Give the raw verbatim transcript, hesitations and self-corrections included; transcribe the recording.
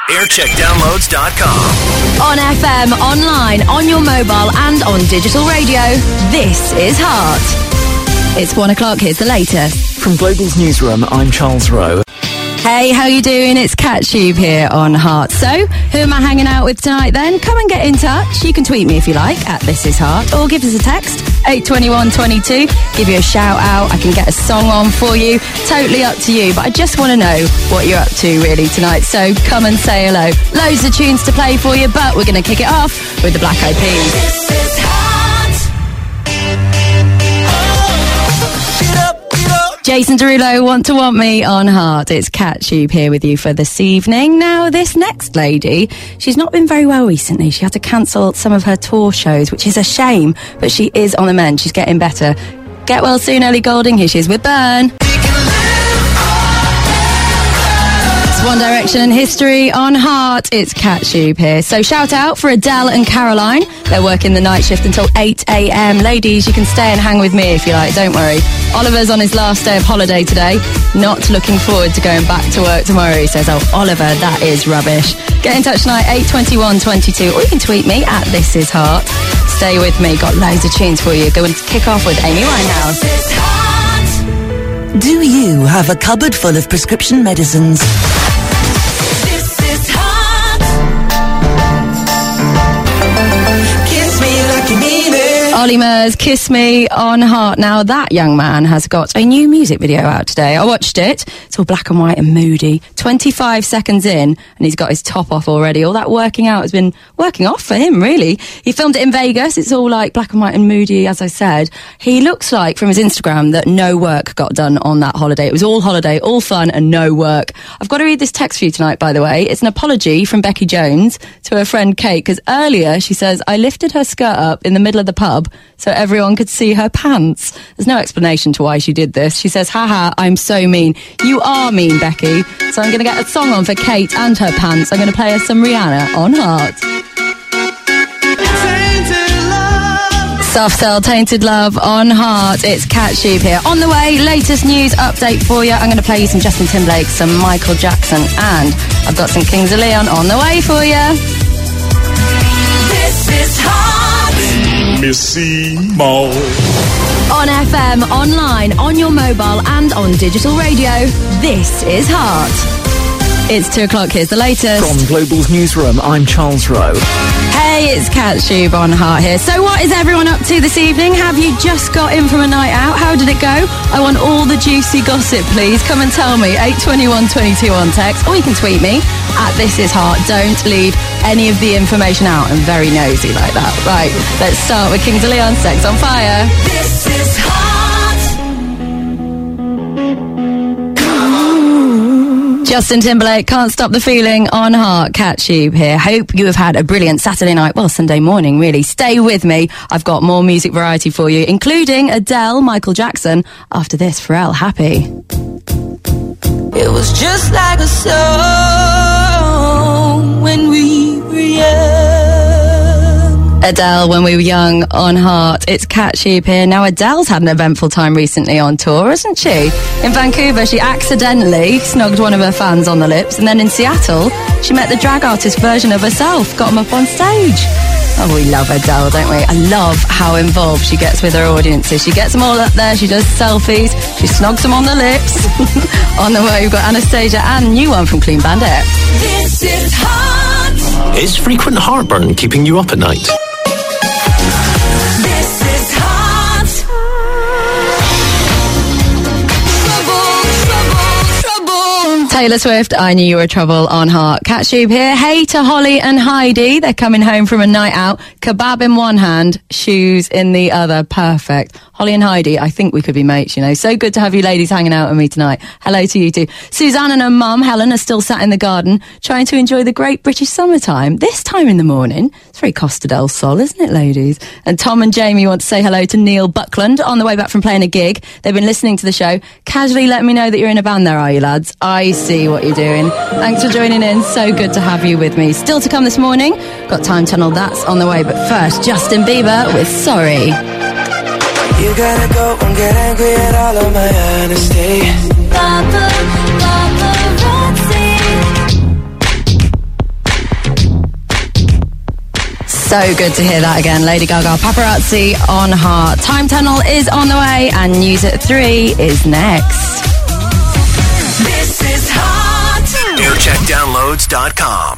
aircheck downloads dot com. On F M, online, on your mobile and on digital radio, this is Heart. It's one o'clock, here's the latest. From Global's newsroom, I'm Charles Rowe. Hey, how you doing? It's Cat Tube here on Heart. So, who am I hanging out with tonight then? Come and get in touch. You can tweet me if you like, at This Is Heart, or give us a text, eight two one two two. Give you a shout out. I can get a song on for you. Totally up to you, but I just want to know what you're up to really tonight. So, come and say hello. Loads of tunes to play for you, but we're going to kick it off with the Black Eyed Peas. This is Heart. Jason Derulo, Want to Want Me on Heart. It's Cat Tube here with you for this evening. Now, this next lady, she's not been very well recently. She had to cancel some of her tour shows, which is a shame, but she is on the mend. She's getting better. Get well soon, Ellie Goulding. Here she is with Burn. One Direction and History on Heart. It's Cat Tube here. So shout out for Adele and Caroline. They're working the night shift until eight a.m. Ladies, you can stay and hang with me if you like, don't worry. Oliver's on his last day of holiday today. Not looking forward to going back to work tomorrow. He says, oh, Oliver, that is rubbish. Get in touch tonight, eight two one two two, or you can tweet me at This Is Heart. Stay with me, got loads of tunes for you. Go and kick off with Amy Winehouse. This is Heart. Do you have a cupboard full of prescription medicines? This is Heart. Kiss me like you mean it. Ollie Murs, Kiss Me on Heart. Now, that young man has got a new music video out today. I watched it. It's all black and white and moody. twenty-five seconds in, and he's got his top off already. All that working out has been working off for him, really. He filmed it in Vegas. It's all like black and white and moody, as I said. He looks like, from his Instagram, that no work got done on that holiday. It was all holiday, all fun, and no work. I've got to read this text for you tonight, by the way. It's an apology from Becky Jones to her friend Kate, because earlier she says, I lifted her skirt up in the middle of the pub so everyone could see her pants. There's no explanation to why she did this. She says, haha, I'm so mean. You are mean, Becky. So I'm going to get a song on for Kate and her pants. I'm going to play her some Rihanna on Heart. Soft Cell, Tainted Love on Heart. It's Cat Tube here. On the way, latest news update for you. I'm going to play you some Justin Timberlake, some Michael Jackson, and I've got some Kings of Leon on the way for you. This is Heart. Missy Moore. On F M, online, on your mobile and on digital radio, this is Heart. It's two o'clock, here's the latest. From Global's newsroom, I'm Charles Rowe. Hey, it's Cat Tube on Heart here. So what is everyone up to this evening? Have you just got in from a night out? How did it go? I want all the juicy gossip, please. Come and tell me. eight two one two two on text, or you can tweet me at This Is Heart. Don't leave any of the information out. I'm very nosy like that. Right, let's start with Kings of Leon, Sex on Fire. This is Heart. Justin Timberlake, Can't Stop the Feeling on Heart. Cat Tube here. Hope you have had a brilliant Saturday night. Well, Sunday morning, really. Stay with me. I've got more music variety for you, including Adele, Michael Jackson. After this, Pharrell, Happy. It was just like a song when we were young. Adele, When We Were Young on Heart. It's Cat Tube here. Now, Adele's had an eventful time recently on tour, hasn't she? In Vancouver, she accidentally snogged one of her fans on the lips, and then in Seattle, she met the drag artist version of herself, got him up on stage. Oh, we love Adele, don't we? I love how involved she gets with her audiences. She gets them all up there, she does selfies, she snogs them on the lips. On the way, we've got Anastasia and a new one from Clean Bandit. This is Heart. Is frequent heartburn keeping you up at night? This is Heart. Trouble, trouble, trouble. Taylor Swift, I Knew You Were Trouble on Heart. Cat Tube here. Hey to Holly and Heidi. They're coming home from a night out. Kebab in one hand, shoes in the other. Perfect. Holly and Heidi, I think we could be mates, you know. So good to have you ladies hanging out with me tonight. Hello to you two. Suzanne and her mum, Helen, are still sat in the garden trying to enjoy the great British summertime. This time in the morning. It's very Costa del Sol, isn't it, ladies? And Tom and Jamie want to say hello to Neil Buckland on the way back from playing a gig. They've been listening to the show. Casually let me know that you're in a band there, are you, lads? I see what you're doing. Thanks for joining in. So good to have you with me. Still to come this morning. Got Time Tunnel, that's on the way. But first, Justin Bieber with Sorry. You gotta go and get angry at all of my honesty. Papa, paparazzi. So good to hear that again. Lady Gaga, Paparazzi on Heart. Time Tunnel is on the way and News at three is next. This is Hot. aircheck downloads dot com.